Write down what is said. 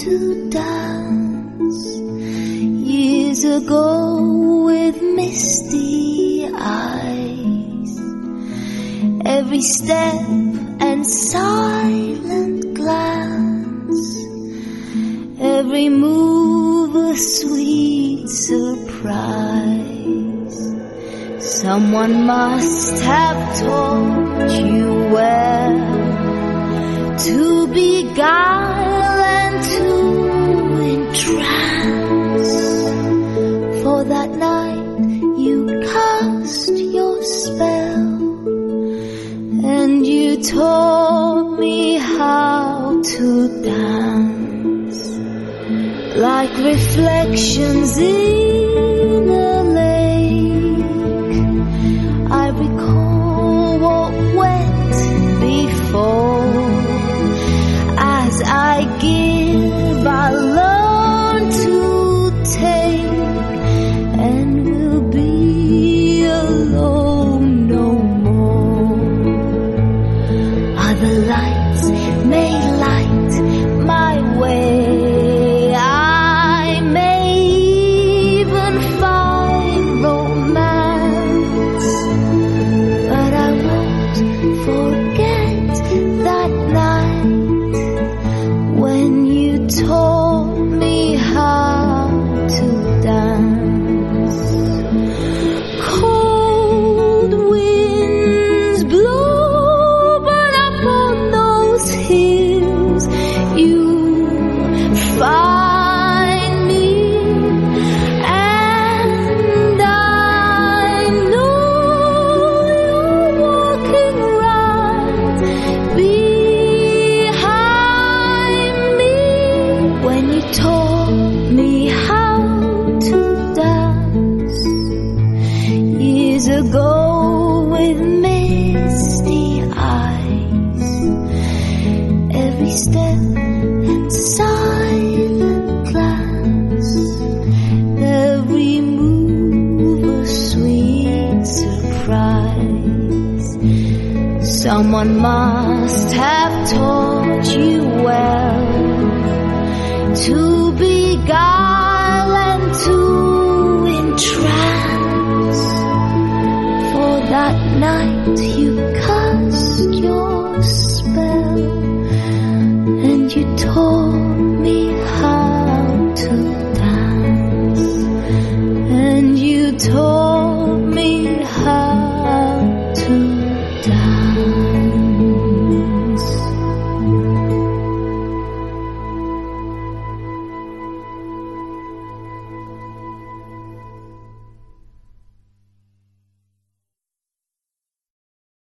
to dance. Years ago with misty eyes, every step and silent glance, every move a sweet surprise. Someone must have taught you well to beguile and to entrance. For that night you cast your spell, and you taught me how to dance, like reflections in a lake. I recall what went before. As I give, I learn to take, and will be alone no more. Other lights may light my way. I may even find romance, but I won't forget that night when you taught me how to dance. Cold winds blow, but up on those hills you find me, and I know you're walking right behind me. When you taught me how to dance, years ago with misty eyes, every step and silent glance, every move a sweet surprise. Someone must have taught you well to beguile and to entrance. For that night you come